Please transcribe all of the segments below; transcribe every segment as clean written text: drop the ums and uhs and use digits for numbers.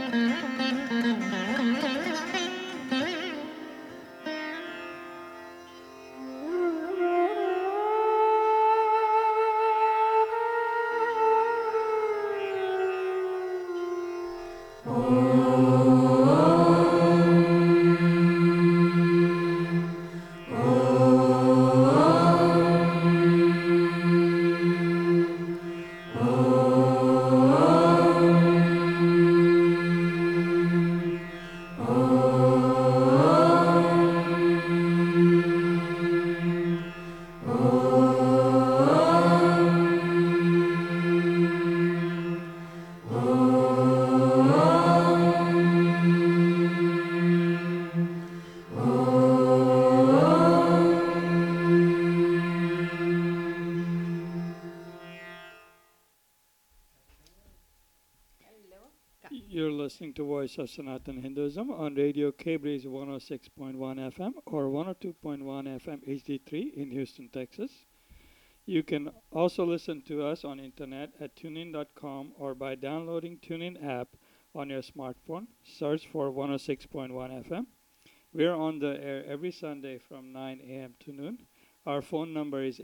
You're listening to Voice of Sanatan Hinduism on Radio K-Breeze 106.1 FM or 102.1 FM HD3 in Houston, Texas. You can also listen to us on internet at tunein.com or by downloading TuneIn app on your smartphone. Search for 106.1 FM. We're on the air every Sunday from 9 a.m. to noon. Our phone number is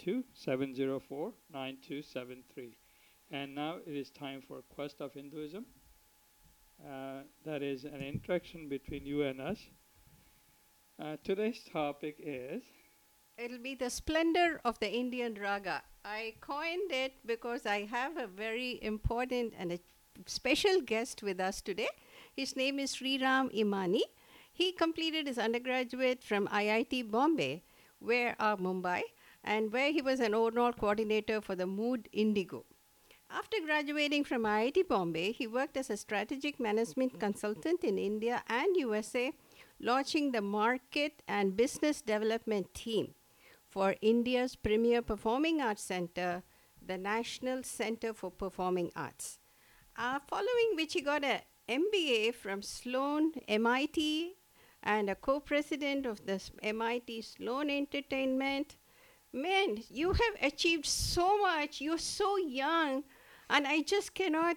832-704-9273. And now it is time for Quest of Hinduism. That is an interaction between you and us. Today's topic is... It'll be the splendor of the Indian raga. I coined it because I have a very important and a special guest with us today. His name is Sriram Imani. He completed his undergraduate from IIT Bombay, Mumbai, and where he was an overall coordinator for the Mood Indigo. After graduating from IIT Bombay, he worked as a strategic management consultant in India and USA, launching the market and business development team for India's premier performing arts center, the National Center for Performing Arts. Following which he got an MBA from Sloan MIT and a co-president of the MIT Sloan Entertainment. Man, you have achieved so much. You're so young. And I just cannot,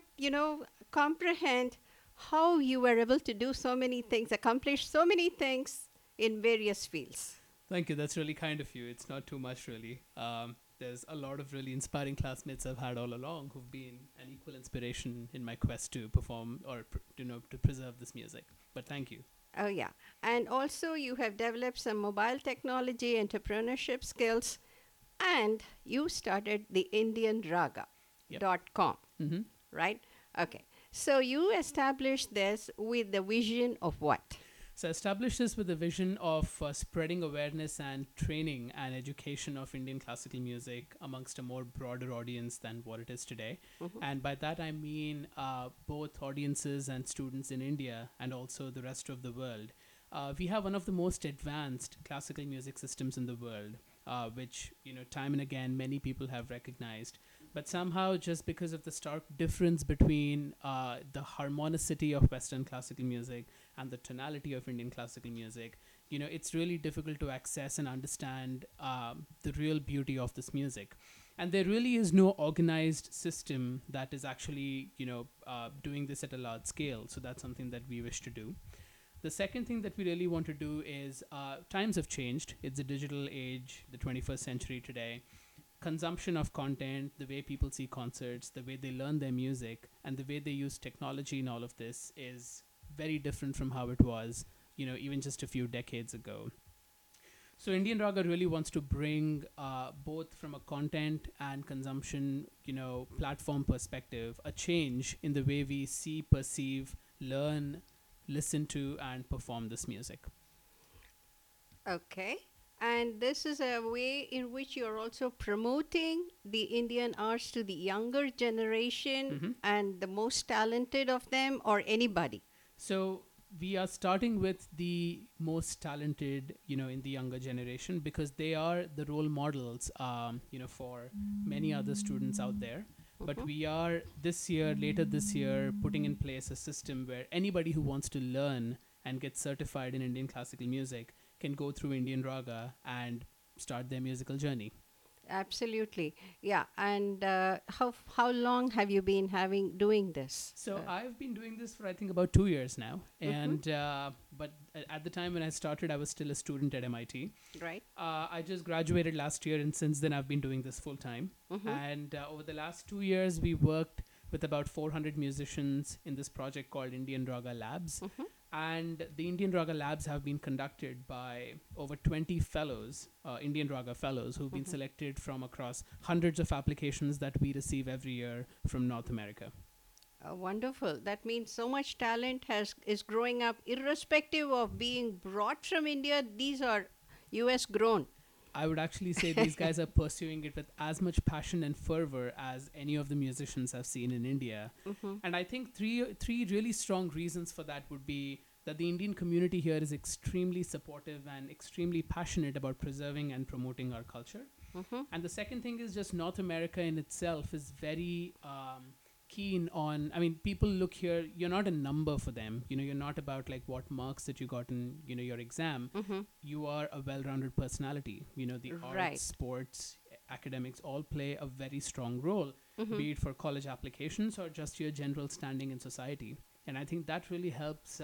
comprehend how you were able to do so many things, accomplish so many things in various fields. Thank you. That's really kind of you. It's not too much, really. There's a lot of really inspiring classmates I've had all along who've been an equal inspiration in my quest to perform or, to preserve this music. But thank you. Oh, yeah. And also you have developed some mobile technology, entrepreneurship skills, and you started the Indian Raga. .com, right? Okay. So you established this with the vision of what? So I established this with the vision of spreading awareness and training and education of Indian classical music amongst a more broader audience than what it is today. And by that I mean both audiences and students in India and also the rest of the world. We have one of the most advanced classical music systems in the world, which, time and again, many people have recognized. But somehow, just because of the stark difference between the harmonicity of Western classical music and the tonality of Indian classical music, it's really difficult to access and understand the real beauty of this music. And there really is no organized system that is actually, doing this at a large scale. So that's something that we wish to do. The second thing that we really want to do is times have changed. It's a digital age, the 21st century today. Consumption of content, the way people see concerts, the way they learn their music, and the way they use technology in all of this is very different from how it was, even just a few decades ago. So Indian Raga really wants to bring both from a content and consumption, platform perspective, a change in the way we see, perceive, learn, listen to, and perform this music. Okay. And this is a way in which you're also promoting the Indian arts to the younger generation and the most talented of them, or anybody. So we are starting with the most talented, in the younger generation, because they are the role models, for many other students out there. But we are later this year, putting in place a system where anybody who wants to learn and get certified in Indian classical music can go through Indian Raga and start their musical journey. Absolutely. Yeah. And how long have you been doing this? So I've been doing this for I think about 2 years now, Mhm. and but at the time when I started, I was still a student at MIT. Right. I just graduated last year, and since then I've been doing this full time. Mhm. And over the last 2 years, we worked with about 400 musicians in this project called Indian Raga Labs. Mhm. And the Indian Raga Labs have been conducted by over 20 fellows, Indian Raga fellows, who've been Mhm. selected from across hundreds of applications that we receive every year from North America. Wonderful. That means so much talent is growing up, irrespective of being brought from India. These are U.S. grown. I would actually say these guys are pursuing it with as much passion and fervor as any of the musicians I've seen in India. Mhm. And I think three really strong reasons for that would be that the Indian community here is extremely supportive and extremely passionate about preserving and promoting our culture. Mhm. And the second thing is just North America in itself is very keen on. I mean, people look here. You're not a number for them. You're not about like what marks that you got in your exam. Mhm. You are a well-rounded personality. The Right. arts, sports, academics all play a very strong role, Mhm. be it for college applications or just your general standing in society. And I think that really helps.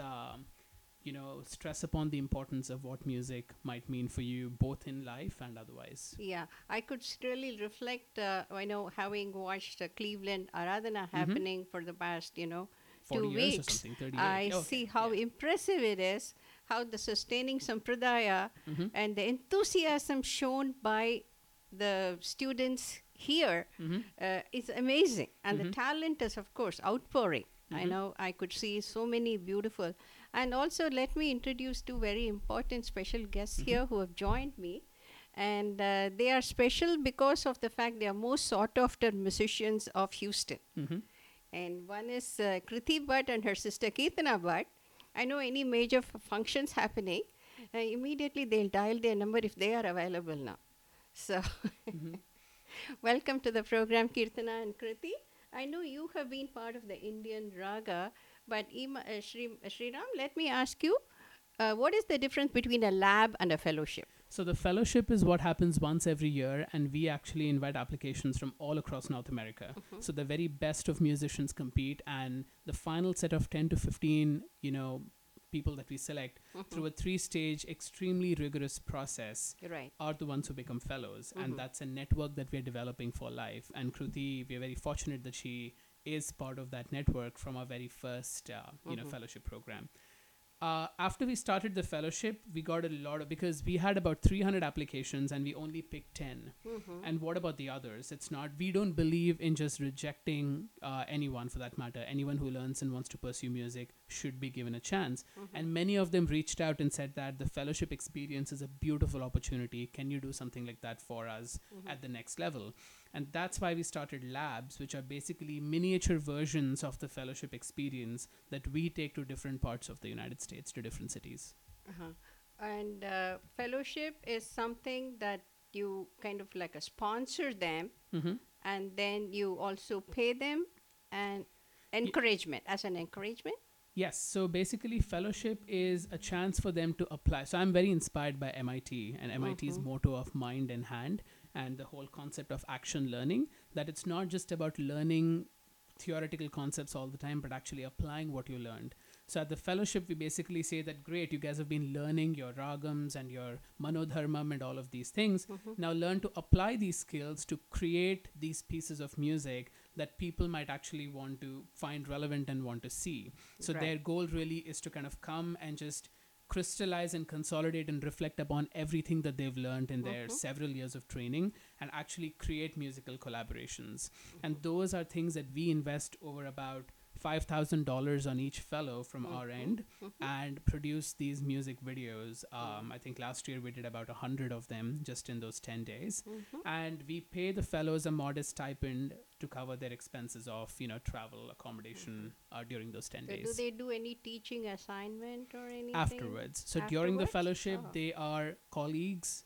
Stress upon the importance of what music might mean for you, both in life and otherwise. Yeah, I could really reflect. I know, having watched Cleveland Aradhana Mm-hmm. happening for the past, 40 years or 2 weeks, something, 38. I Okay, see how yeah. impressive it is, how the sustaining sampradaya Mm-hmm. and the enthusiasm shown by the students here Mm-hmm. is amazing. And the Mm-hmm. talent is, of course, outpouring. I Mm-hmm. know I could see so many beautiful. And also, let me introduce two very important special guests Mm-hmm. here who have joined me. And they are special because of the fact they are most sought after musicians of Houston. Mm-hmm. And one is Kriti Bhatt and her sister Kirtana Bhatt. I know any major functions happening, immediately they'll dial their number if they are available now. So, Mm-hmm. welcome to the program, Kirtana and Kriti. I know you have been part of the Indian Raga, but Sriram, let me ask you, what is the difference between a lab and a fellowship? So the fellowship is what happens once every year, and we actually invite applications from all across North America. Mhm. So the very best of musicians compete, and the final set of 10 to 15, people that we select through a 3-stage, extremely rigorous process Right. are the ones who become fellows. Mhm. And that's a network that we're developing for life. And Kruti, we're very fortunate that she is part of that network from our very first, fellowship program. After we started the fellowship, we got a lot of, because we had about 300 applications and we only picked 10. Mhm. And what about the others? We don't believe in just rejecting anyone for that matter. Anyone who learns and wants to pursue music should be given a chance. Mhm. And many of them reached out and said that the fellowship experience is a beautiful opportunity. Can you do something like that for us Mhm. at the next level? And that's why we started labs, which are basically miniature versions of the fellowship experience that we take to different parts of the United States, to different cities. Uh-huh. And fellowship is something that you kind of like a sponsor them, Mm-hmm. and then you also pay them and encouragement as an encouragement. Yes, so basically, fellowship is a chance for them to apply. So I'm very inspired by MIT and MIT's Mhm. motto of mind and hand, and the whole concept of action learning, that it's not just about learning theoretical concepts all the time, but actually applying what you learned. So at the fellowship, we basically say that, great, you guys have been learning your ragams and your manodharmam and all of these things. Mhm. Now learn to apply these skills to create these pieces of music that people might actually want to find relevant and want to see. So Right. their goal really is to kind of come and just crystallize and consolidate and reflect upon everything that they've learned in their Mhm. several years of training and actually create musical collaborations. And those are things that we invest over about $5,000 on each fellow from our end, Mhm. and produce these music videos. I think last year we did about 100 of them just in those 10 days. Mhm. And we pay the fellows a modest stipend to cover their expenses of, travel, accommodation during those 10 So do days. they do any teaching assignment or anything? Afterwards. So during the Afterwards? fellowship, Oh. they are colleagues,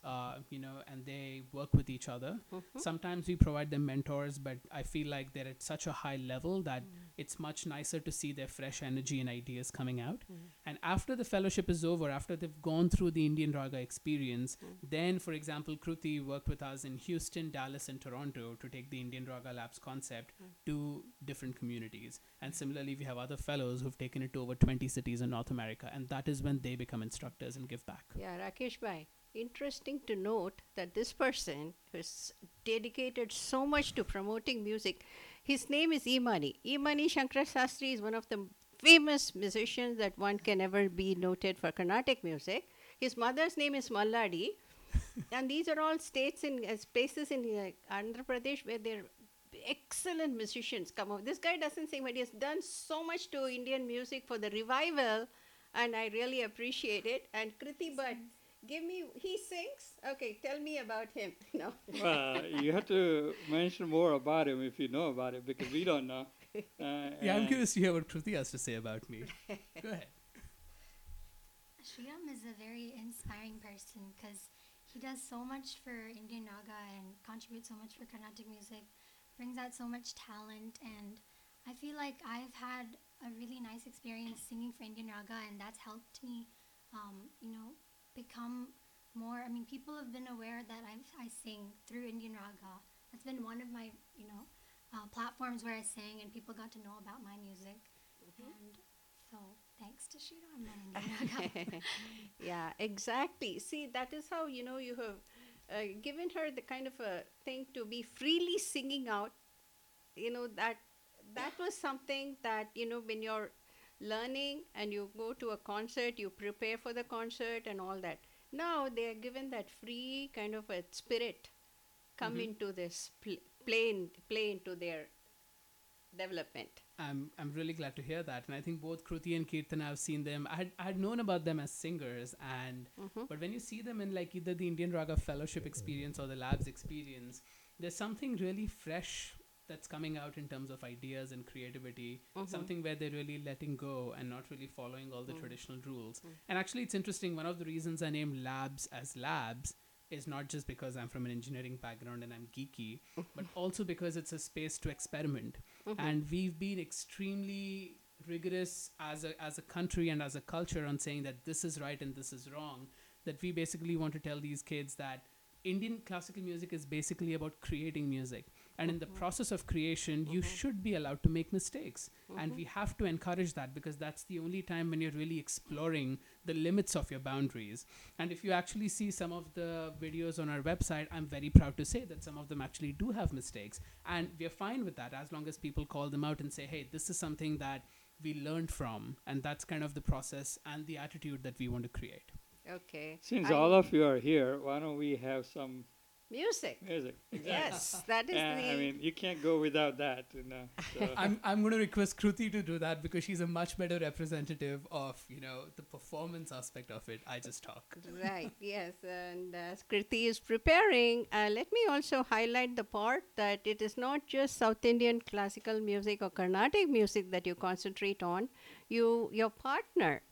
and they work with each other. Mhm. Sometimes we provide them mentors, but I feel like they're at such a high level that it's much nicer to see their fresh energy and ideas coming out. And after the fellowship is over, after they've gone through the Indian Raga experience, then, for example, Kruti worked with us in Houston, Dallas, and Toronto to take the Indian Raga Labs concept to different communities. And similarly, we have other fellows who've taken it to over 20 cities in North America. And that is when they become instructors and give back. Yeah, Rakesh Bhai, interesting to note that this person who's dedicated so much to promoting music, his name is Imani. Imani Shankar Sastry is one of the famous musicians that one can ever be noted for Carnatic music. His mother's name is Malladi. And these are all states in places in Andhra Pradesh where they're excellent musicians come out. This guy doesn't sing, but he has done so much to Indian music for the revival, and I really appreciate it. And Kriti Bhatt, he sings? Okay, tell me about him. No. You have to mention more about him if you know about it, because we don't know. Yeah, I'm curious to hear what Kruti has to say about me. Go ahead. Sriram is a very inspiring person because he does so much for Indian Raga and contributes so much for Carnatic music, brings out so much talent, and I feel like I've had a really nice experience singing for Indian Raga, and that's helped me, become more. I mean, people have been aware that I sing through Indian Raga. That's been one of my, platforms where I sang, and people got to know about my music. And so, thanks to Sriram and Indian Raga. Yeah, exactly. See, that is how, you have given her the kind of a thing to be freely singing out. That was something that, when you're learning and you go to a concert, you prepare for the concert and all that. Now they are given that free kind of a spirit come into this, play into their development. I'm really glad to hear that, and I think both Kruti and Kirtan, I've seen them. I had known about them as singers, and but when you see them in like either the Indian Raga Fellowship experience or the Labs experience, there's something really fresh that's coming out in terms of ideas and creativity. Something where they're really letting go and not really following all the traditional rules. And actually, it's interesting. One of the reasons I named Labs as Labs is not just because I'm from an engineering background and I'm geeky, but also because it's a space to experiment. And we've been extremely rigorous as a country and as a culture on saying that this is right and this is wrong, that we basically want to tell these kids that Indian classical music is basically about creating music. And in the process of creation, you should be allowed to make mistakes. And we have to encourage that, because that's the only time when you're really exploring the limits of your boundaries. And if you actually see some of the videos on our website, I'm very proud to say that some of them actually do have mistakes. And we're fine with that as long as people call them out and say, hey, this is something that we learned from. And that's kind of the process and the attitude that we want to create. Okay. Since all of you are here, why don't we have some music? Exactly. Yes, that is I mean, you can't go without that, So. I'm going to request Kruti to do that, because she's a much better representative of, the performance aspect of it. I just talk. Right, yes. And as Kriti is preparing, let me also highlight the part that it is not just South Indian classical music or Carnatic music that you concentrate on. Your partner,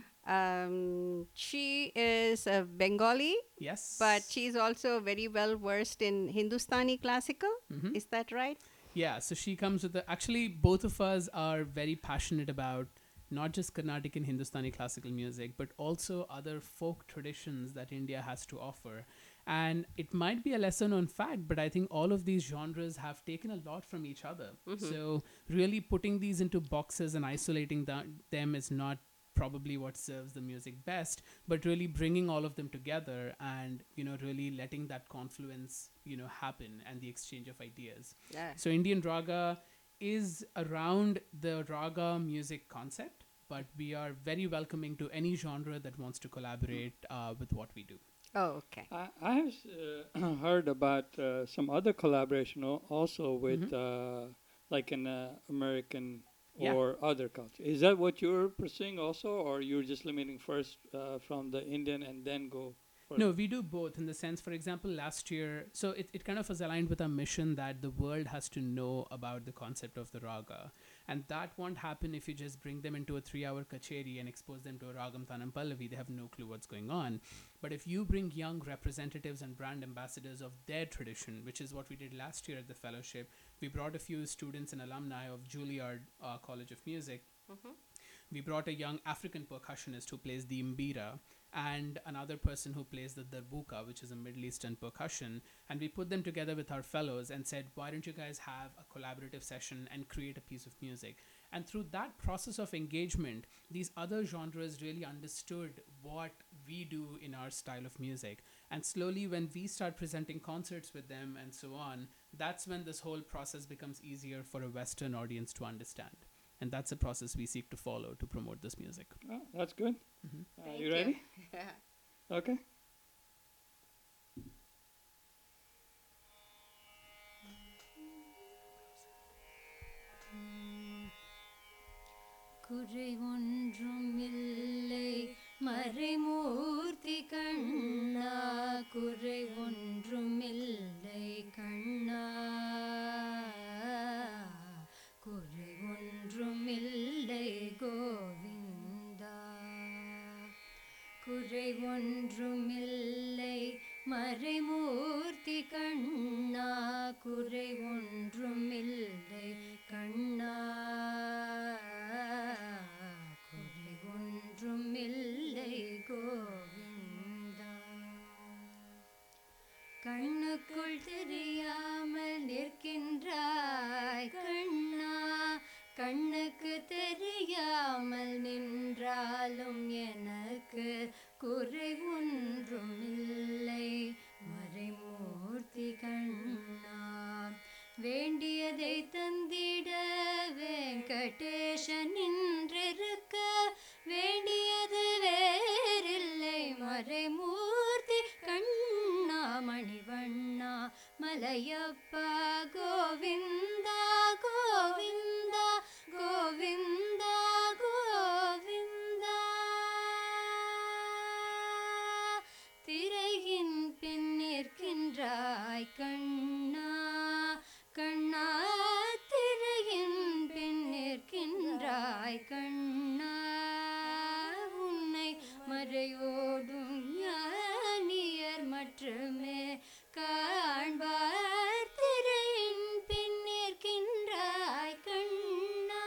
she is a Bengali. Yes. But she's also very well versed in Hindustani classical. Is that right? Yeah, so she comes with actually, both of us are very passionate about not just Carnatic and Hindustani classical music, but also other folk traditions that India has to offer. And it might be a lesser known fact, but I think all of these genres have taken a lot from each other. So really putting these into boxes and isolating them is not probably what serves the music best, but really bringing all of them together and, really letting that confluence, happen, and the exchange of ideas. Yeah. So Indian Raga is around the Raga music concept, but we are very welcoming to any genre that wants to collaborate with what we do. Oh, okay. I have heard about some other collaboration also with like an American or other culture. Is that what you're pursuing also, or you're just limiting first from the Indian and then go further? No, we do both, in the sense, for example, last year, so it kind of was aligned with our mission that the world has to know about the concept of the raga. And that won't happen if you just bring them into a 3-hour kacheri and expose them to a Ragam Tanam Pallavi. They have no clue what's going on. But if you bring young representatives and brand ambassadors of their tradition, which is what we did last year at the fellowship, we brought a few students and alumni of Juilliard College of Music. We brought a young African percussionist who plays the mbira, and another person who plays the darbuka, which is a Middle Eastern percussion. And we put them together with our fellows and said, why don't you guys have a collaborative session and create a piece of music? And through that process of engagement, these other genres really understood what we do in our style of music. And slowly, when we start presenting concerts with them and so on, that's when this whole process becomes easier for a Western audience to understand. And that's a process we seek to follow to promote this music. Oh, that's good. Thank You ready? Yeah. Okay. குறை ஒன்றுமில்லை மறைமூர்த்தி கண்ணா, குறை ஒன்றுமில்லை கண்ணா, குறை ஒன்றுமில்லை கோவிந்தா, குறை ஒன்றுமில்லை மறைமூர்த்தி கண்ணா, குறை ஒன்றுமில்லை கண்ணா, குறை ஒன்றுமில்லை கோவிந்தா. கண்ணுக்குள் தெரியாமல் நிற்கின்றாய் கண்ணா, கண்ணுக்கு தெரியாமல் நின்றாலும் எனக்கு குறை ஒன்றுமில்லை மறைமூர்த்தி கண்ணா. வேண்டியதை தந்திட வெங்கடேசன் நின்றிருக்க, வேண்டியது வேறில்லை மறைமூர்த்தி கண்ணா. மணிவண்ணா மலையப்பா கோவிந்தா கோவிந்தா கோவிந்தா கோவிந்தா. திரையின் பின் நிற்கின்றாய் கண்ணா, கண்ணா திரையின் பின் நிற்கின்றாய் கண்ணா. உன்னை மறையோடும் ஞானியர் மட்டுமே காண்பார், திரையின் பின் நிற்கின்றாய் கண்ணா.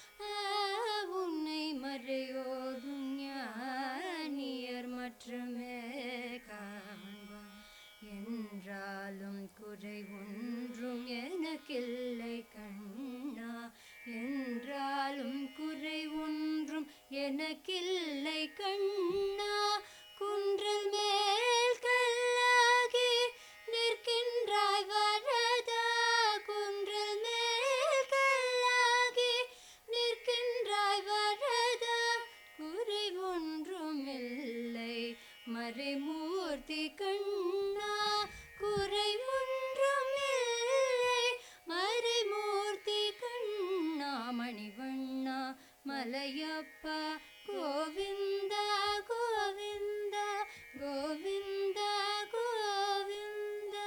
உன்னை மறையோடும் ஞானியர் மட்டுமே காண்பார். என்றாலும் குறை ஒன்றும் எனக்கில்லை கண்ணா, என்றாலும் குறை ஒன்றும் எனக்கில்லை கண்ணா. குன்றில் மேல் கல்லாகி நிற்கின்றாய் வரதா, குன்றில் மேல் கல்லாகி நிற்கின்றாய் வரதா. குறை ஒன்றுமில்லை மறைமூர்த்தி கண்ணா, குறை ஒன்றுமில்லை மறைமூர்த்தி கண்ணா. மணிவண்ணா மலையப்பா கோவிந்தா கோவிந்தா கோவிந்தா கோவிந்தா.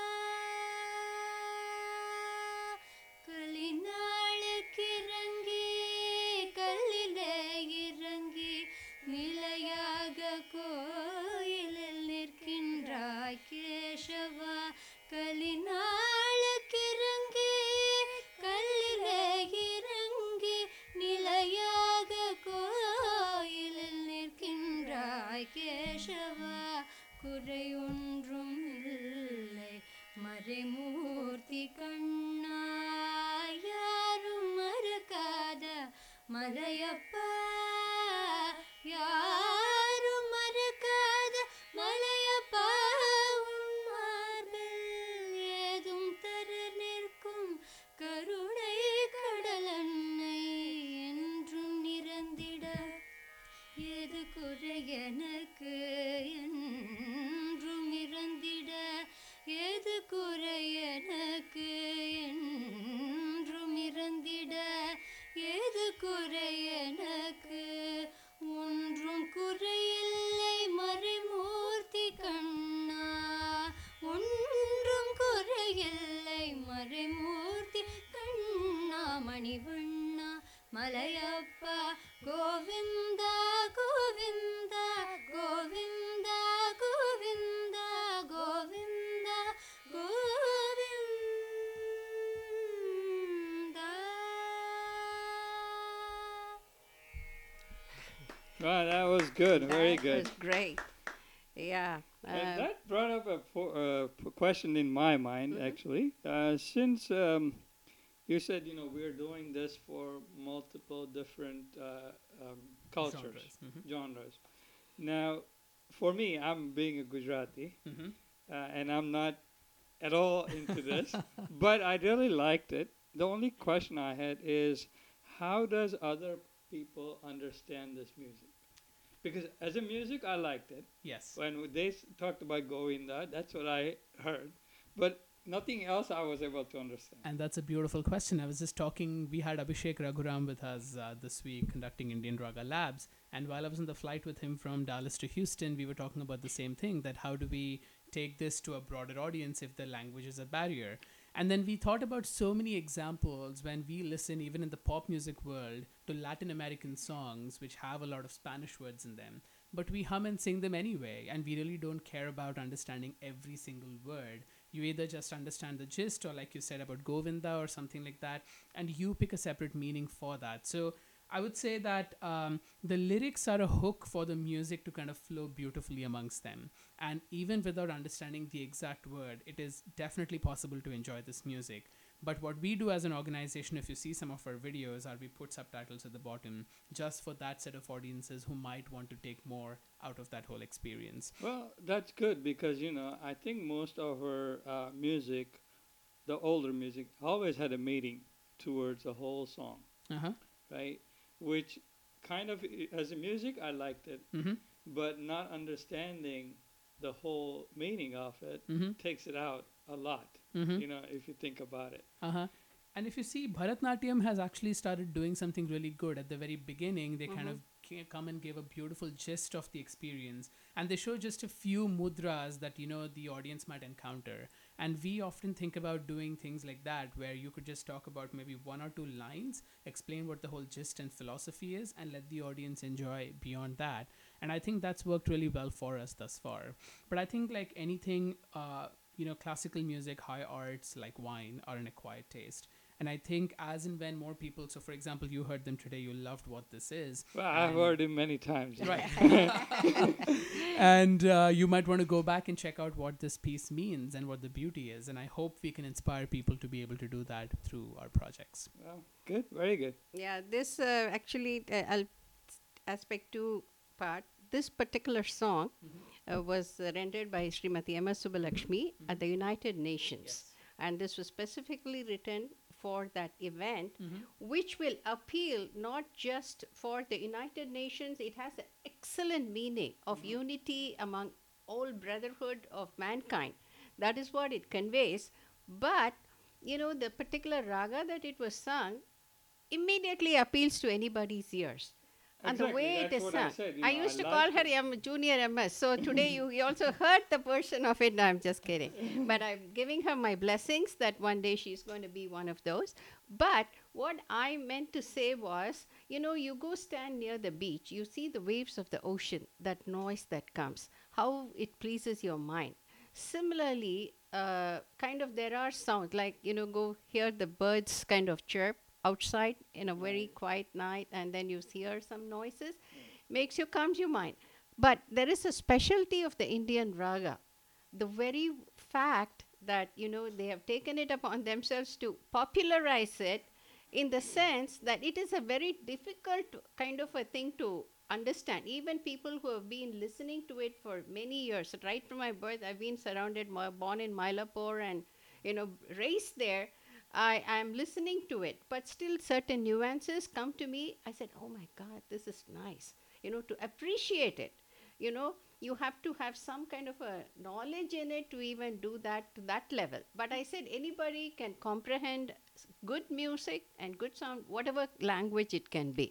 கலிநாளுக்கிறங்கி கல்லிலே இறங்கி நிலையாக கோயிலில் நிற்கின்றாய் கேசவா. கலிநாளுக்கிறங்கி கல்லிலே இறங்கி நிலையாக கோயிலில் நிற்கின்றாய் கேசவா. குறை ஒன்றும் இல்லை மறைமூர்த்தி கண்ணா. யாரும் மறக்காத மலையப்பா, யாரும் மறக்காத மலையப்பா. உன் மார்பில் ஏதும் தர நிற்கும் கருணை கடலன்னை என்றும் நிறந்திட. ஏது குறை எனக்கு என்றும் இறந்திட, ஏது குறை எனக்கு என்றும் இறந்திட. ஏது குறை எனக்கு ஒன்றும் குறையில்லை மறைமூர்த்தி கண்ணா, ஒன்றும் குறையில்லை மறைமூர்த்தி கண்ணா. மணிவண்ணா Wow, that was good. Very That good. was great. Yeah. And that brought up a question in my mind, actually. Since you said, we're doing this for multiple different cultures, Genres. Mm-hmm. genres. Now, for me, I'm being a Gujarati, Mm-hmm. and I'm not at all into this, but I really liked it. The only question I had is, how does other people understand this music? Because as a music, I liked it. Yes. When they talked about Govinda, that's what I heard. But nothing else I was able to understand. And that's a beautiful question. I was just talking, we had Abhishek Raghuram with us this week conducting Indian Raga Labs. And while I was on the flight with him from Dallas to Houston, we were talking about the same thing, that how do we take this to a broader audience if the language is a barrier? And then we thought about so many examples when we listen, even in the pop music world, to Latin American songs which have a lot of Spanish words in them. But we hum and sing them anyway, and we really don't care about understanding every single word. You either just understand the gist, or like you said about Govinda or something like that, and you pick a separate meaning for that. So I would say that the lyrics are a hook for the music to kind of flow beautifully amongst them. And even without understanding the exact word, it is definitely possible to enjoy this music. But what we do as an organization, if you see some of our videos, are we put subtitles at the bottom just for that set of audiences who might want to take more out of that whole experience. Well, that's good because, I think most of our music, the older music, always had a meaning towards the whole song, Uh-huh. right? Which kind of, as a music, I liked it, Mm-hmm. but not understanding the whole meaning of it Mm-hmm. takes it out a lot, Mm-hmm. if you think about it. Uh-huh. And if you see, Bharatnatyam has actually started doing something really good. At the very beginning, they kind of come and give a beautiful gist of the experience. And they show just a few mudras that, the audience might encounter. And we often think about doing things like that, where you could just talk about maybe one or two lines, explain what the whole gist and philosophy is, and let the audience enjoy beyond that. And I think that's worked really well for us thus far. But I think like anything, classical music, high arts like wine are an acquired taste. And I think as and when more people, so for example, you heard them today, you loved what this is. Well, I've And- heard it many times. Right. And you might want to go back and check out what this piece means and what the beauty is. And I hope we can inspire people to be able to do that through our projects. Well, good, very good. Yeah, this actually, I'll aspect two part. This particular song was rendered by Srimati M. S. Subbalakshmi at the United Nations. And this was specifically written for that event, which will appeal not just for the United Nations, it has an excellent meaning of unity among all brotherhood of mankind. That is what it conveys. But, the particular raga that it was sung immediately appeals to anybody's ears. And the Exactly, way it that's is what sung. I said, I used to call liked her it. Junior MS. So today you also heard the version of it. No, I'm just kidding. But I'm giving her my blessings that one day she's going to be one of those. But what I meant to say was, you go stand near the beach, you see the waves of the ocean, that noise that comes, how it pleases your mind. Similarly, kind of there are sounds like, go hear the birds kind of chirp outside in a very quiet night, and then you hear some noises, makes you calms your mind. But there is a specialty of the Indian raga. The very fact that, they have taken it upon themselves to popularize it in the sense that it is a very difficult kind of a thing to understand. Even people who have been listening to it for many years, right from my birth, I've been surrounded, born in Mylapore and, raised there. I am listening to it, but still certain nuances come to me. I said, oh my God, this is nice. To appreciate it, you have to have some kind of a knowledge in it to even do that to that level. But I said anybody can comprehend good music and good sound, whatever language it can be.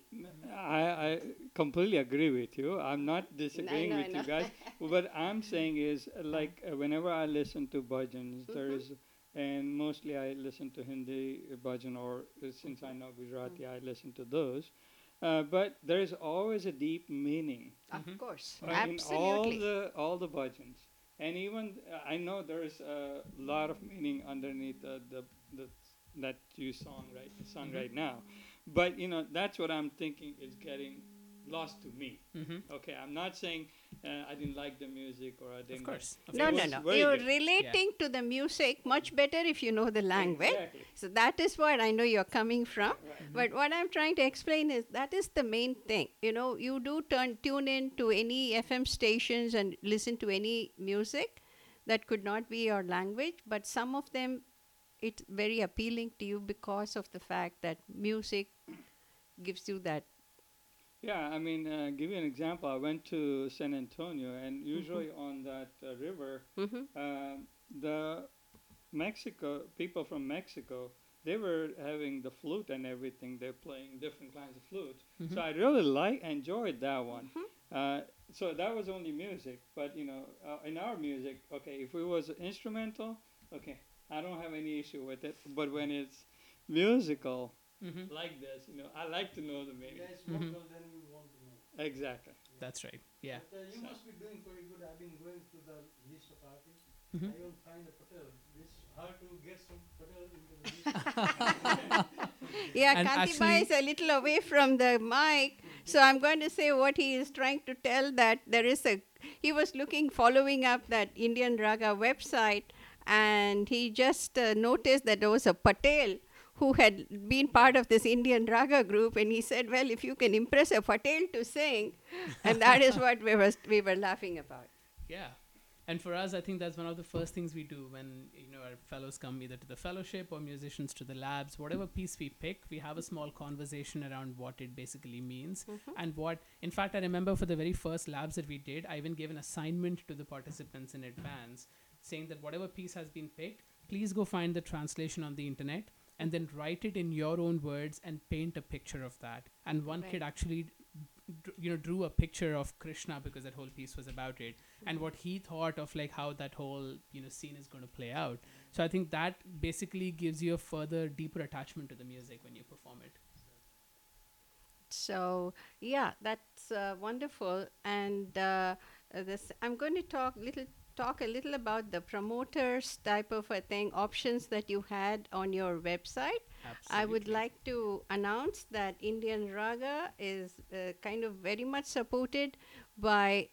I completely agree with you. I'm not disagreeing I with know. you guys. What I'm saying is, like, whenever I listen to bhajans, there is, and mostly I listen to Hindi bhajan, or since I know Gujarati, I listen to those. But there is always a deep meaning Of course, in absolutely. all the bhajans, and even I know there is a lot of meaning underneath the that you sung right now. But that's what I'm thinking is getting lost to me. Mm-hmm. Okay, I'm not saying I didn't like the music or I didn't. Of course. Of No, It no, was no. very You're good. relating to the music much better if you know the language. Exactly. So that is what I know you're coming from. Right. But what I'm trying to explain is that is the main thing. You know, you do tune in to any FM stations and listen to any music that could not be your language, but some of them it's very appealing to you because of the fact that music gives you that. Yeah, I mean, give you an example. I went to San Antonio, and usually on that river, Mm-hmm. the Mexico people from Mexico, they were having the flute and everything. They're playing different kinds of flutes. Mm-hmm. So I really enjoyed that one. So that was only music, but in our music, okay, if it was instrumental, okay, I don't have any issue with it. But when it's musical Mm-hmm. like this, I like to know the meaning. Yes, Mhm. vocal, then you want to know. Exactly. That's right. Yeah. But you So- must be doing very good. I've been going through the list of artists. Mhm. I don't find a Patel. It's hard to get some Patel into the list. Yeah, And Kantibai is actually- a little away from the mic, so I'm going to say what he is trying to tell that there is he was following up that Indian Raga website, and he just noticed that there was a Patel who had been part of this Indian Raga group, and he said, well, if you can impress a Patel to sing, and that is what we were laughing about. Yeah. And for us, I think that's one of the first things we do when our fellows come either to the fellowship or musicians to the labs. Whatever piece we pick, we have a small conversation around what it basically means and what. In fact, I remember for the very first labs that we did, I even gave an assignment to the participants in advance, saying that whatever piece has been picked, please go find the translation on the internet and then write it in your own words and paint a picture of that. And one Right. kid actually drew a picture of Krishna because that whole piece was about it and what he thought of like how that whole scene is going to play out. So I think that basically gives you a further deeper attachment to the music when you perform it. So yeah, that's wonderful. And I'm going to talk a little about the promoters type of a thing, options that you had on your website. I would Absolutely. like to announce that Indian Raga is kind of very much supported by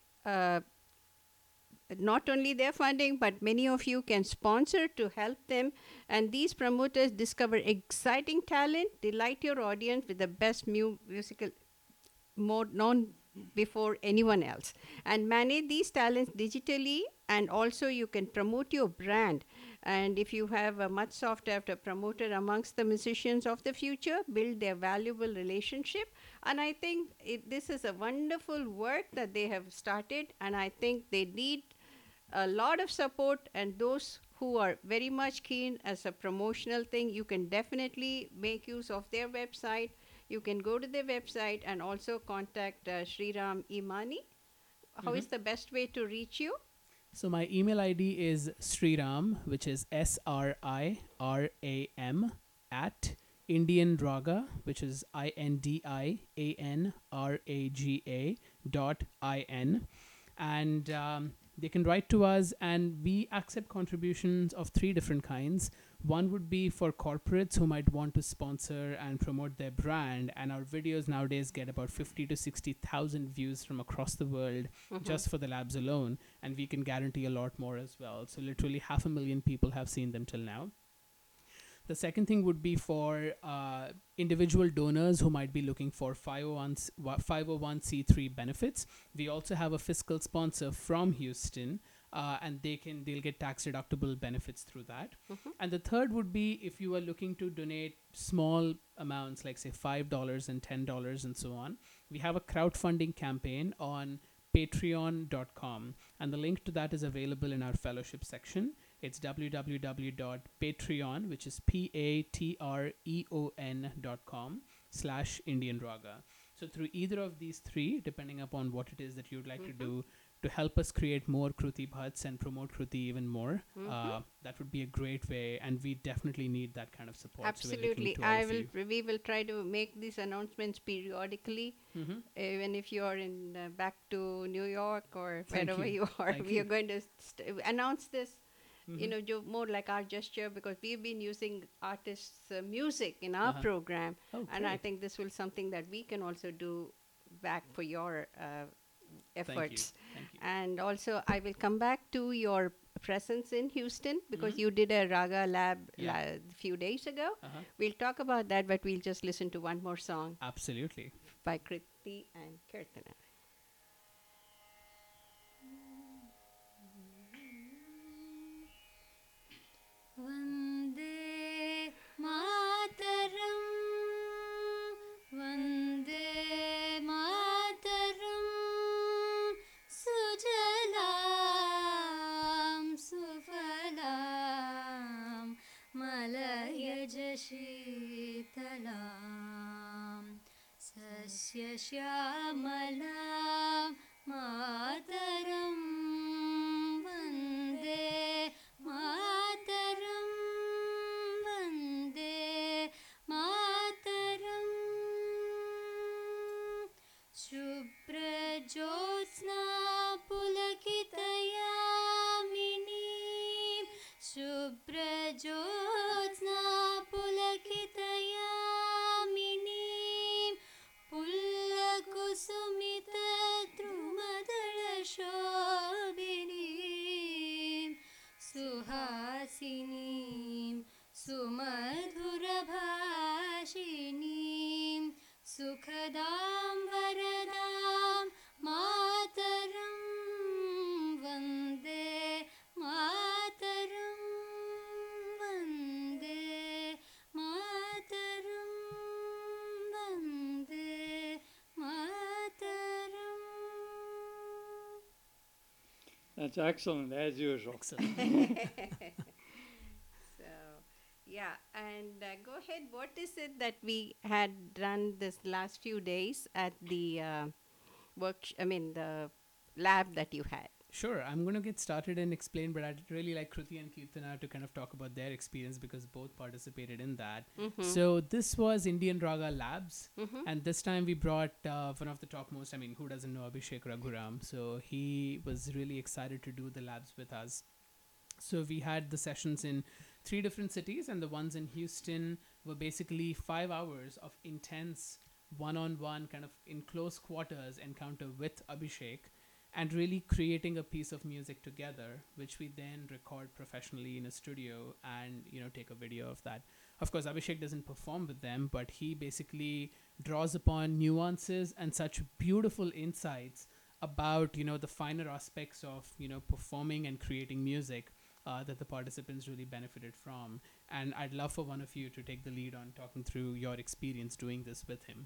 not only their funding, but many of you can sponsor to help them. And these promoters discover exciting talent, delight your audience with the best musical, more known before anyone else, and manage these talents digitally. And also you can promote your brand. And if you have a much sought after promoter amongst the musicians of the future, build their valuable relationship. And I think this is a wonderful work that they have started, and I think they need a lot of support. And those who are very much keen as a promotional thing, you can definitely make use of their website. You can go to their website and also contact Sriram Imani. How is the best way to reach you? So my email ID is Sriram, which is SRIRAM at Indian Raga, which is INDIANRAGA.IN. And they can write to us, and we accept contributions of 3 different kinds. One would be for corporates who might want to sponsor and promote their brand, and our videos nowadays get about 50 to 60,000 views from across the world just for the labs alone, and we can guarantee a lot more as well. So literally 500,000 people have seen them till now. The second thing would be for individual donors who might be looking for 501c3 benefits. We also have a fiscal sponsor from Houston, and they'll get tax deductible benefits through that. And the third would be if you are looking to donate small amounts, like say $5 and $10 and so on. We have a crowdfunding campaign on patreon.com, and the link to that is available in our fellowship section. It's www.patreon, which is patreon.com/Indian Raga. So through either of these 3, depending upon what it is that you'd like to do to help us create more Kruti Bhats and promote Kruti even more, that would be a great way, and we definitely need that kind of support. Absolutely. So we're looking to all of you. We will try to make these announcements periodically. Even if you are in back to New York or Thank wherever you. you are, Thank we you. are going to announce this, more like our gesture, because we've been using artists' music in our Uh-huh. program, Oh, and I great. think this will something that we can also do back for your efforts. Thank you. And also, I will come back to your presence in Houston because Mhm. you did a Raga Lab Yeah. a few days ago. Uh-huh. We'll talk about that, but we'll just listen to one more song Absolutely. by Kriti and Kirtana. वन्दे मातरं वन्दे मातरं सुजलां सुफलां मलयज शीतलां सस्यश्यामलां मातरं वन्दे मातरं वन्दे मातरम् शुभ्रज्योत्स्ना पुलकितयामिनीं शुभ्रज्योत्स्ना पुलकितयामिनीं पुल्लकुसुमितद्रुमदलशोभिनीं सुहासिनीं सुमधुरभाषिणीं सुखदां वरदां मातरं वन्दे मातरं वन्दे मातरं Vande Mataram That's excellent, as usual. Excellent. So, yeah, and go ahead. What is it that we had done this last few days at the the lab that you had? Sure, I'm going to get started and explain, but I'd really like Kruti and Kirtana to kind of talk about their experience because both participated in that. So this was Indian Raga Labs, and this time we brought one of the topmost, who doesn't know Abhishek Raghuram? So he was really excited to do the labs with us. So we had the sessions in 3 different cities, and the ones in Houston were basically 5 hours of intense one-on-one kind of in close quarters encounter with Abhishek and really creating a piece of music together, which we then record professionally in a studio and, take a video of that. Of course, Abhishek doesn't perform with them, but he basically draws upon nuances and such beautiful insights about, the finer aspects of, performing and creating music that the participants really benefited from. And I'd love for one of you to take the lead on talking through your experience doing this with him.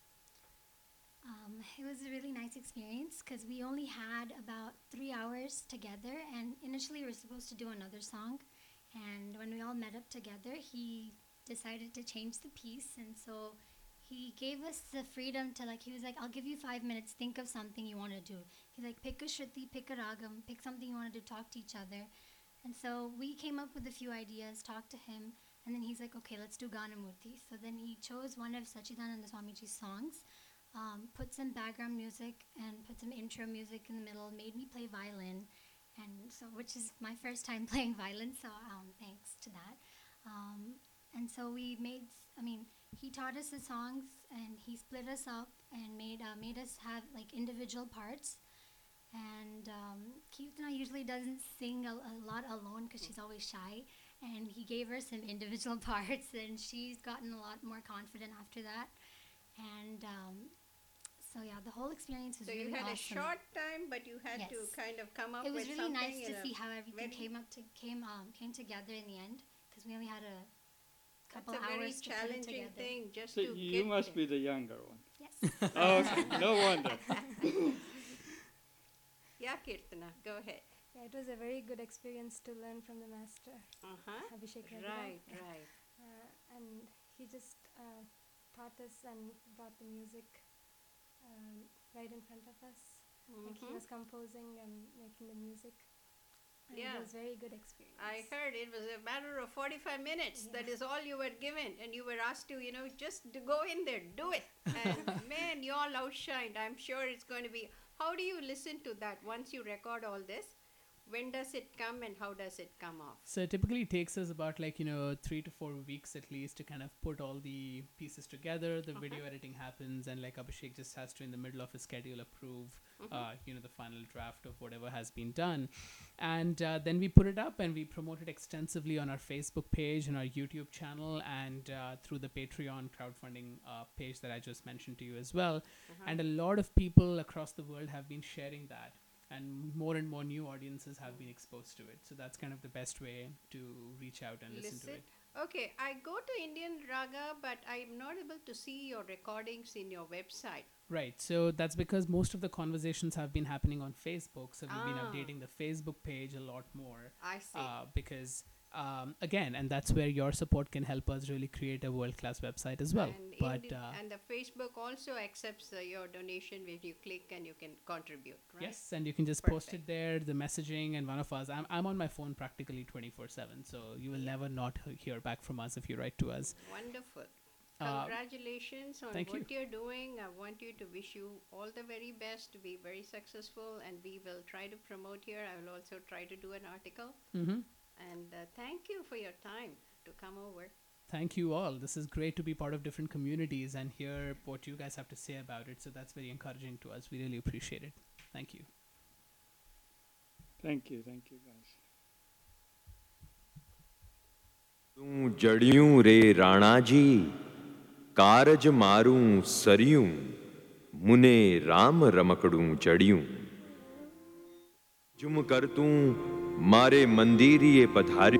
It was a really nice experience because we only had about 3 hours together, and initially we were supposed to do another song, and when we all met up together, he decided to change the piece, and so he gave us the freedom to he was like, I'll give you 5 minutes, think of something you want to do. He's like, pick a shruti, pick a ragam, pick something you want to do, talk to each other. And so we came up with a few ideas, talked to him, and then he's like, okay, let's do Ganamurti. So then he chose one of Sachidananda Swamiji's songs, put some background music and put some intro music in the middle, made me play violin, and so which is my first time playing violin, so thanks to that. And so we made, he taught us the songs and he split us up and made us have individual parts. And Kirtana usually doesn't sing a lot alone because she's always shy, and he gave her some individual parts, and she's gotten a lot more confident after that. And so yeah, the whole experience was really awesome. So you had a short time, but you had to kind of come up with something. It was really nice to see how everything came together in the end, because we only had a couple hours to put it together. That's a very challenging thing just So to you get must there. be the younger one. Yes. Okay, no wonder. Yeah, Kirtana, go ahead. Yeah, it was a very good experience to learn from the master, Abhishek Raghuram. Right. And he just taught us and brought the music right in front of us. Like he was composing and making the music. And Yeah. it was very good experience. I heard it was a matter of 45 minutes. That is all you were given. And you were asked to, just to go in there, do it. And man, you all outshined. I'm sure it's going to be. How do you listen to that once you record all this? When does it come and how does it come off? So it typically takes us about 3 to 4 weeks at least to kind of put all the pieces together. The video editing happens, and like Abhishek just has to in the middle of his schedule approve the final draft of whatever has been done, and then we put it up and we promote it extensively on our Facebook page and our YouTube channel, and through the Patreon crowdfunding page that I just mentioned to you as well. And a lot of people across the world have been sharing that, and more new audiences have been exposed to it. So that's kind of the best way to reach out and listen to it. Okay, I go to Indian Raga, but I'm not able to see your recordings in your website. Right. So that's because most of the conversations have been happening on Facebook. So we've been updating the Facebook page a lot more. I see. Because again, and that's where your support can help us really create a world-class website as well. And, and the Facebook also accepts your donation when you click and you can contribute, right? Yes, and you can just post it there, the messaging, and one of us. I'm on my phone practically 24/7, so you will never not hear back from us if you write to us. Wonderful. Congratulations on what you're doing. I want you to wish you all the very best, to be very successful, and we will try to promote here. I will also try to do an article. And thank you for your time to come over. Thank you all. This is great to be part of different communities and hear what you guys have to say about it. So that's very encouraging to us. We really appreciate it. Thank you. Thank you guys. तू जड़ियों रे राणा जी कारज मारूं सरियूं मुने राम रमकड़ूं चढ़ियूं जुम कर तू मारे मंदिरिये पधारी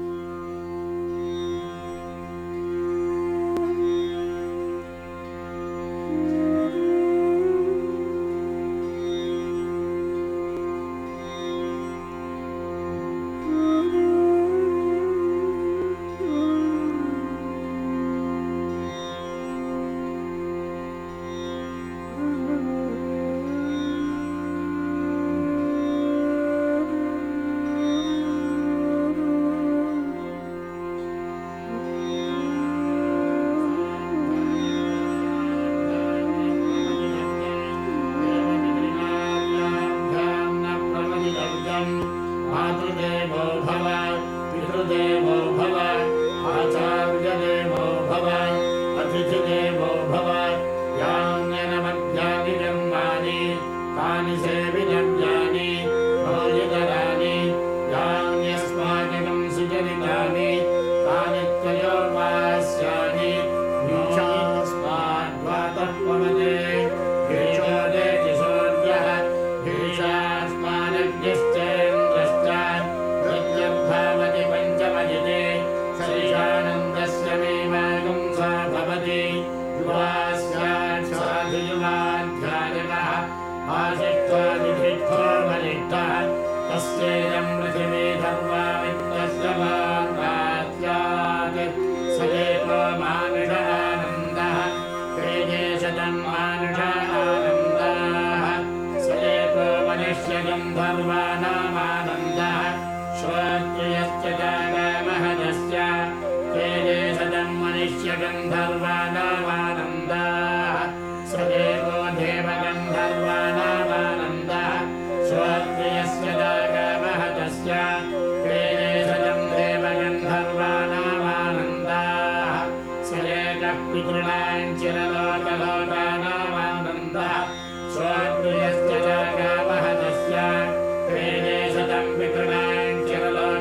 Swagriya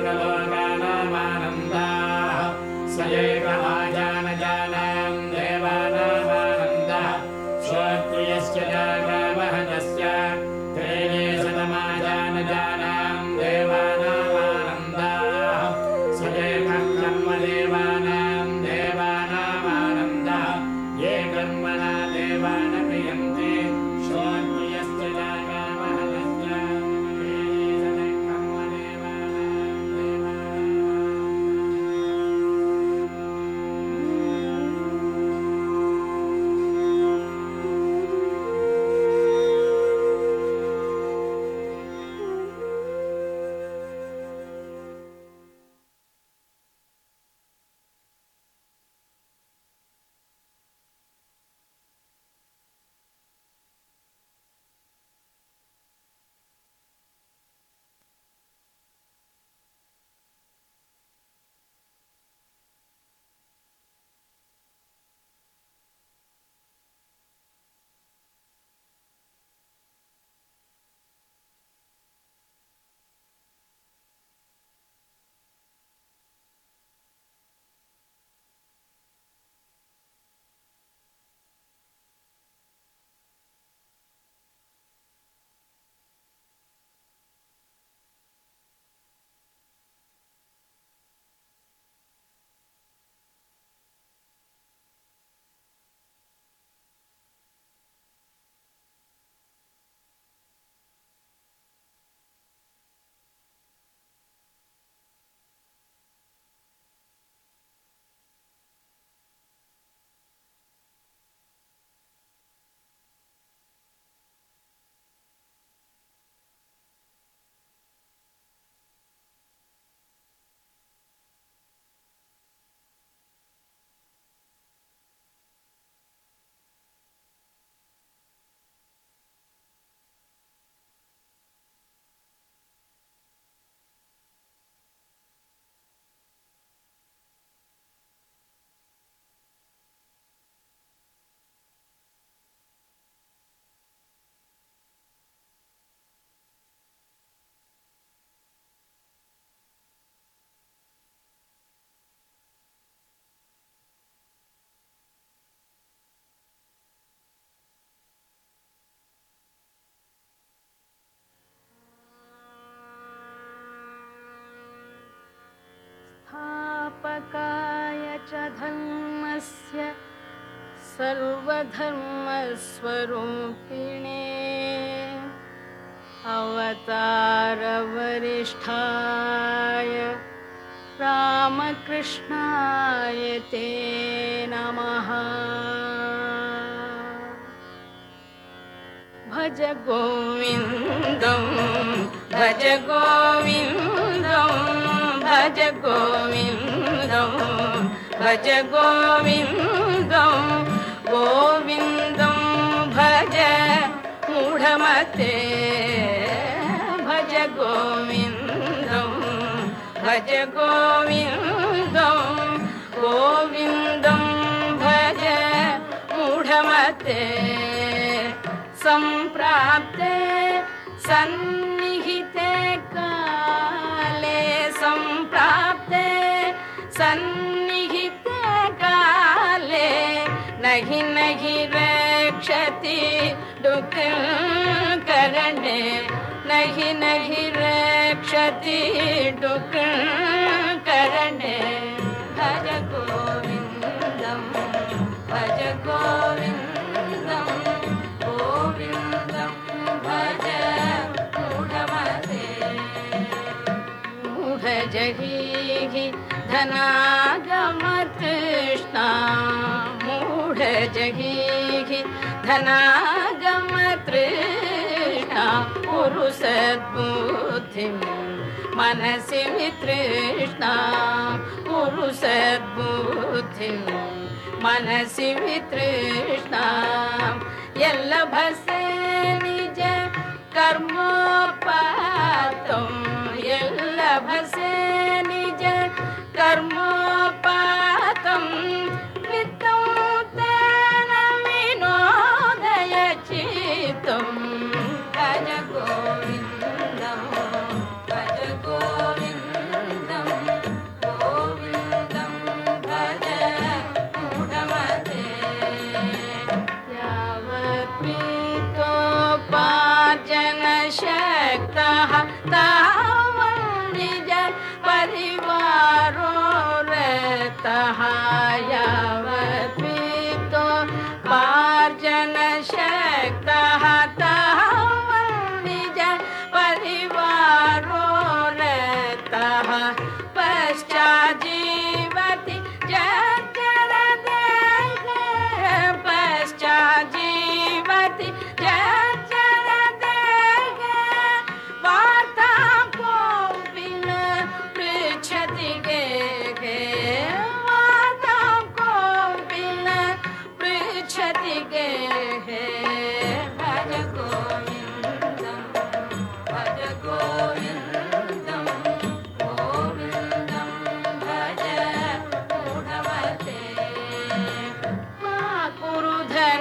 सर्वधर्मस्वरूपिणे अवतारवरिष्ठाय रामकृष्णाय ते नमः। भज गोविन्दं भज गोविन्दं भज गोविन्दं भज गोविन्दं गोविन्दं भज मूढमते भज गोविन्दं भज गोविन्दं गोविन्दं भज मूढमते सम्प्राप्ते सन्निहिते काले सम्प्राप्ते सन्निहिते काले नहि नहि रक्षति दुःखकरणे नहि नहि रक्षति दुःखकरणे भज गोविन्दं भज गोविन्दं गोविन्दं भज मूढमते मूढजहि धनागमतृष्णा मूढजहि धनागमतृष्णा कुरु सद्बुद्धिं मनसि वितृष्णा कुरु सद्बुद्धिं मनसि वितृष्णा यल्लभसे निज कर्मोपातं यल्लभसे निज कर्मोपातं वित्तं तेन विनोदय चित्तं भज गोविन्दं भज गोविन्दं गोविन्दं भज मूढमते यावत्प्रीतोपार्जनशक्तः तावन् निज परिवारो रतः यावत्प्रीतोपार्जनशक्तः तावन् निज परिवारो रतः पश्चाज्जीवति जर्जरदेहे पश्चाज्जीवति जर्जरदेहे वार्तां कोऽपि न पृच्छति गेहे वार्तां कोऽपि न पृच्छति गेहे भज गोविन्दं भज गोविन्दं गोविन्दं भज मूढमते मा कुरु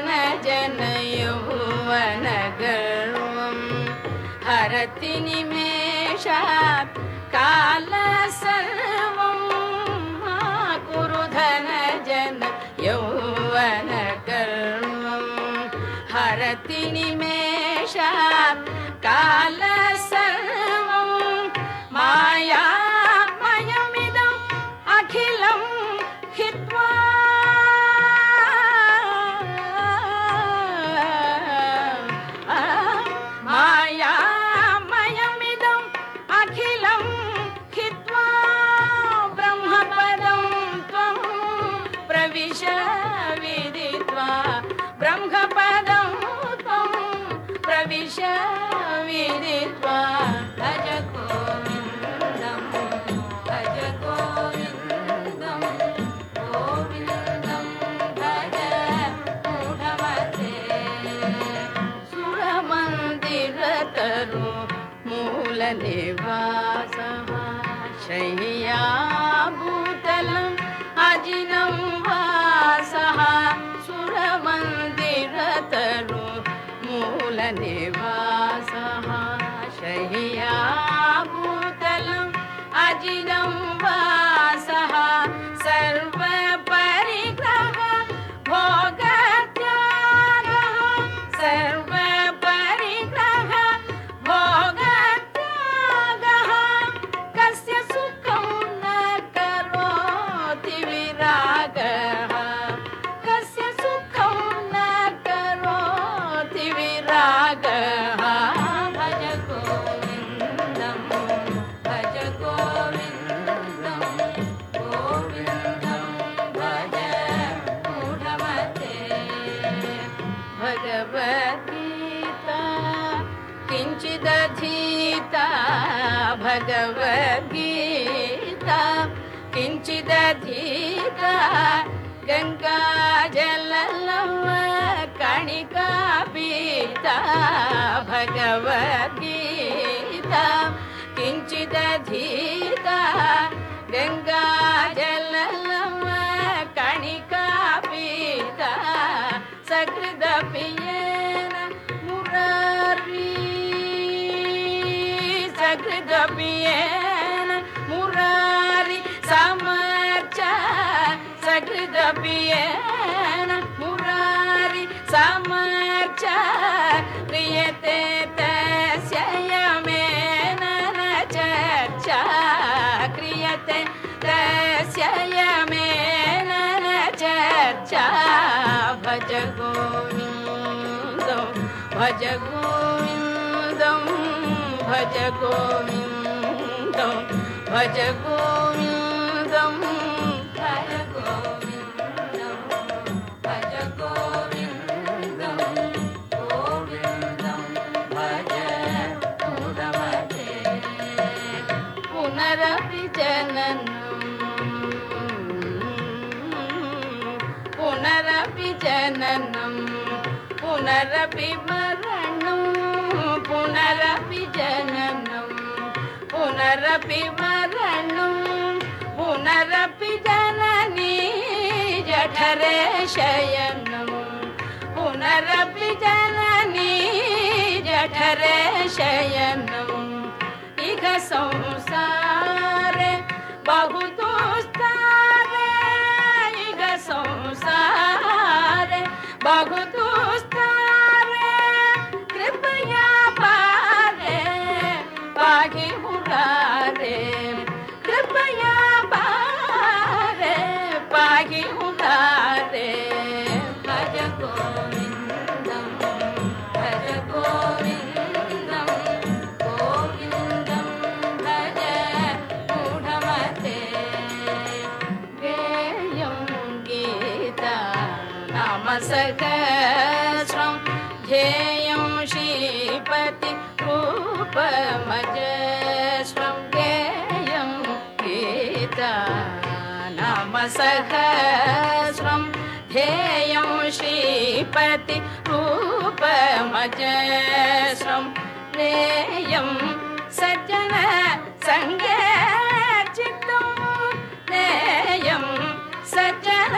धनजनयौवनगर्वं हरति निमेषात् काल सर्वं मा कुरु धनजनयौवनगर्वं हरति निमेषात् काल सर्वं मायामयमिदम् अखिलं हित्वा मायामयमिदम् अखिलं हित्वा ब्रह्मपदं त्वं प्रविश विदित्वा ब्रह्मपदं त्वं प्रविश विदित्वा भज गोविन्दं भज गोविन्दं गोविन्दं भज मूढमते सुरमन्दिरतरु मूलनिवासः शय्याभूतलम् अजिनं वासः सुरमन्दिरतरु मूलनिवासः शय्याभूतलम् अजिनं वासः सर्वपरिग्रह भोगत्यागः सर्वपरिग्रह भोगत्यागः कस्य सुखं न करोति विरागः कस्य सुखं किञ्चिदधीता भगवद्गीता किञ्चिदधीता गङ्गाजललव कणिका पीता भगवद्गीता किञ्चिदधीता गङ्गाजललव कणिका पीता सकृदपि येन मुरारी सकृदपि येन मुरारी समर्च सकृदपि येन मुरारी समर्च क्रियते तस्य यमेन न चर्चा क्रियते तस्य यमेन न चर्चा भज गोविन्दं भज गोविन्दं भज गोविन्दं भज गोविन्दं भज गोविन्दं भज गोविन्दं गोविन्दं भज मुदमते पुनरपि जननं पुनरपि जननं पुनरपि मरणं पुनरपि जननं पुनरपि मरणं पुनरपि जननी जठरे शयनं पुनरपि जननी जठरे शयनं इह संसारे बहु दुस्तारे इह संसारे बहु दुस्तारे कृपया पारे पाहि मुरारे कृपया पारे पाहि मुरारे भज गोविन्दं भज गोविन्दं गोविन्दं भज मूढमते गेयं गीता नाम सहस्रं ध्येयं श्रीपति रूपमजस्रं गेयं गीता नाम सहस्रं ध्येयं श्रीपति रूपमजस्रं नेयं सज्जन सङ्गचित्तं नेयं सज्जन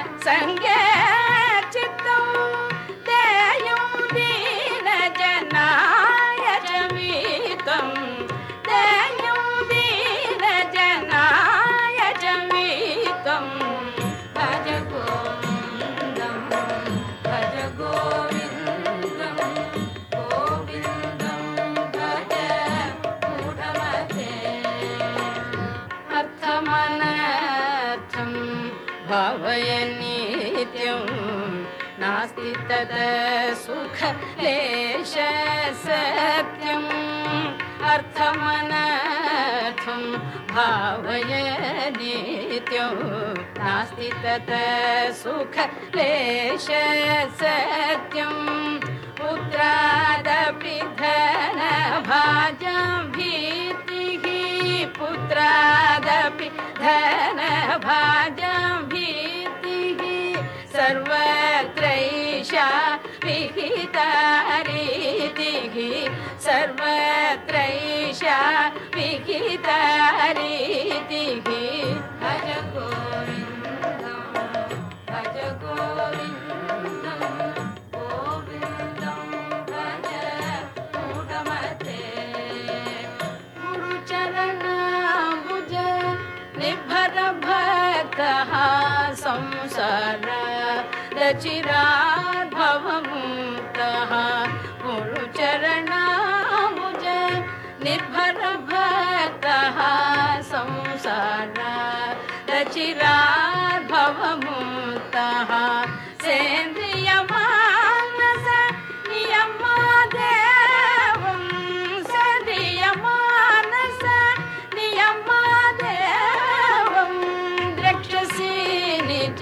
सङ्गचित्तं देयं दीनजनाय च वीतं देयं दीनजनाय च वीतं भज गोविन्दं भज गोविन्दं गोविन्दं भज मूढमते अर्थमनर्थं भावय नित्यं नास्ति तद सुख लेश सत्यम् अर्थमनर्थं भावय नित्यं नास्ति तद सुख लेश सत्यम् पुत्रादपि धनभाजं भीतिः पुत्रादपि धनभाजं भीतिः सर्वत्रैषा विहिता रीतिः सर्वत्रैषा विहिता रीतिः भज गोविन्दं भज गोविन्दं गोविन्दं भज मूढमते गुरुचरणाम्बुज निर्भर भक्तः संसार रचिरात् भवमुक्तः गुरुचरणाम्बुज निर्भर भक्तः संसार रचिरात् भवमुक्तः सेन्द्रियमानस नियमादेवं सेन्द्रियमानस नियमादेवं द्रक्ष्यसि निज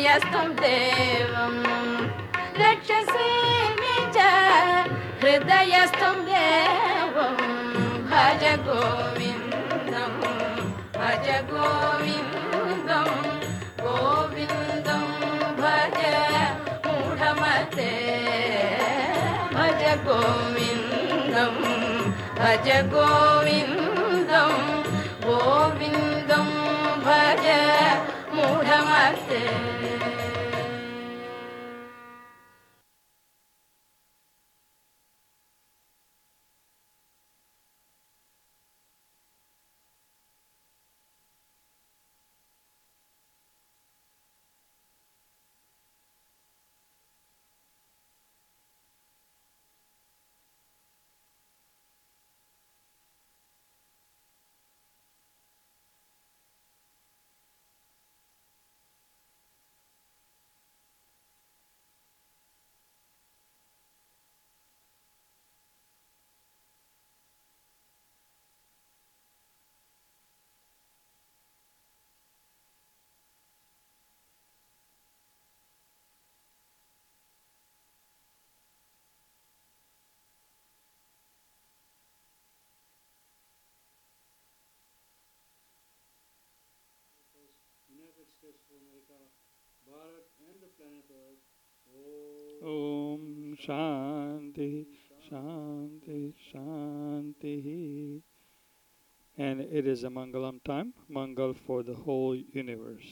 हृदयस्थं देवं रक्षसि निज हृदय यस्तं देवं भज गोविन्दं भज गोविन्दं गोविन्दं भज मूढमते भज गोविन्दं भज गोविन्दं गोविन्दं भज मूढमते United States of America, Bharat and the planet Earth. Om Shanti, Shanti, Shanti. And it is a Mangalam time, Mangal for the whole universe.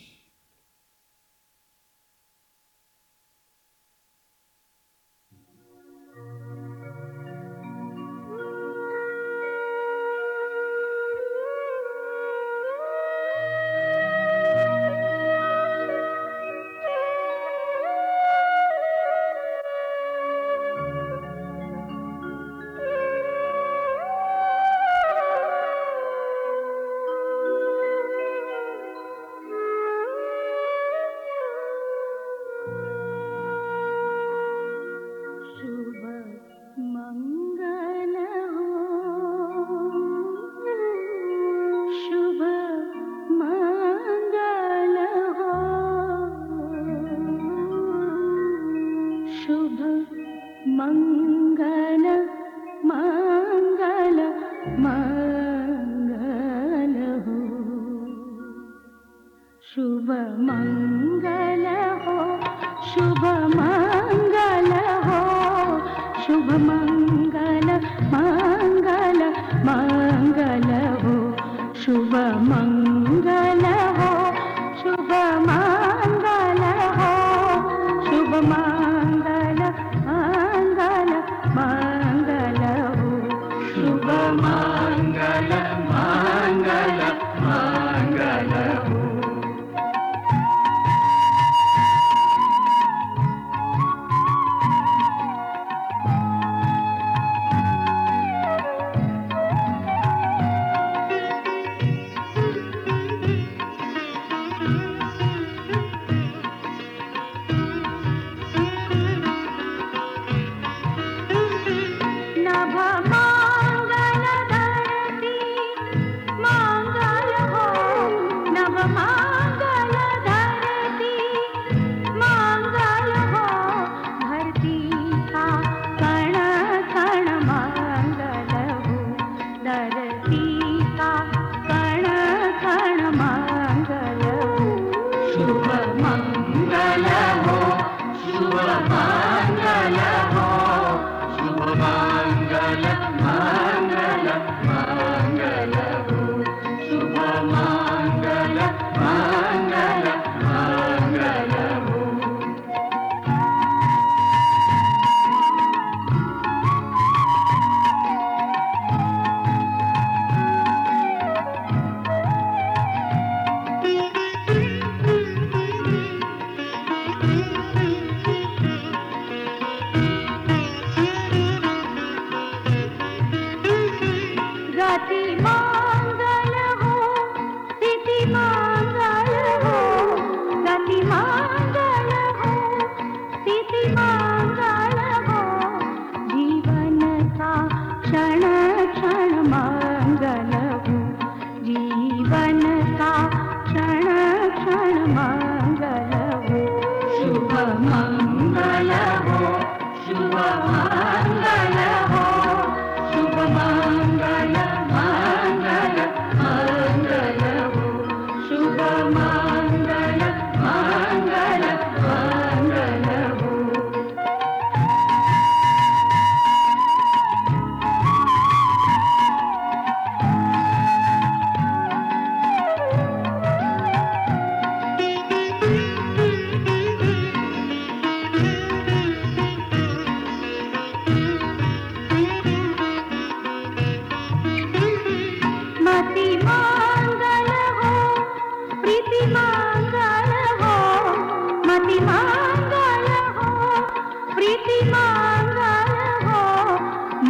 नभ मंगल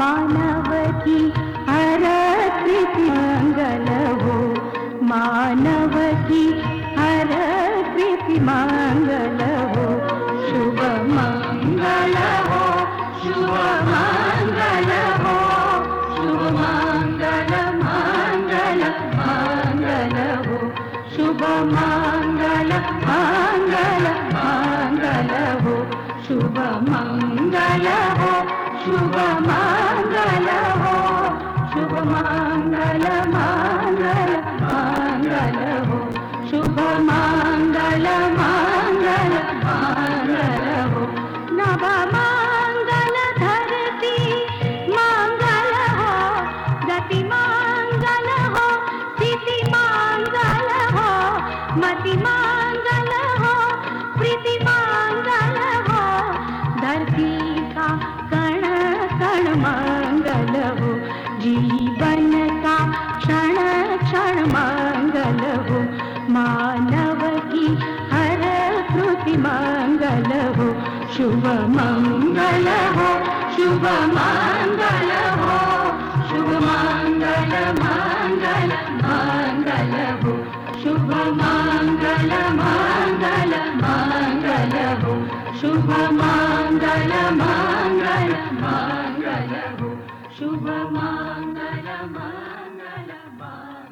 मानव की हर कृति मंगल हो, मानव की हर कृति मंगल हो, शुभ मंगल हो, शुभ मंगल हो, शुभ मंगल मंगल मंगल हो, शुभ मंगल मंगल मंगल हो, शुभ मंगल हो, शुभ मंगल हो, शुभ मंगल मंगल मंगल हो, शुभ मंगल मंगल मंगल हो, नभ मंगल धरती मंगल हो, गति मंगल हो, स्थिति मंगल हो, मति मंगल हो, प्रीति मंगल हो, धरती का कण कण मंगल हो, जीवन का क्षण क्षण मंगल हो, मानव की हर कृति मंगल हो, शुभ मंगल हो, शुभ मंगल हो, शुभ मंगल मंगल मंगल हो, शुभ मंगल मंगल मंगल हो, शुभ मंगल मंगल मंगल हो, शुभ मंगल मंगल मंगल